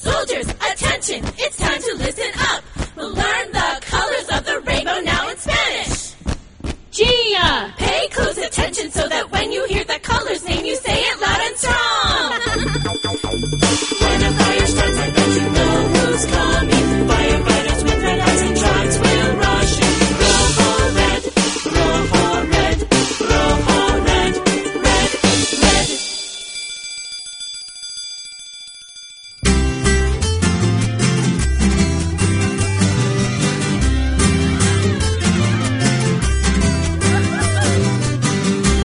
Soldiers, attention, it's time to listen up. We'll learn the colors of the rainbow now in Spanish. Gia! Pay close attention so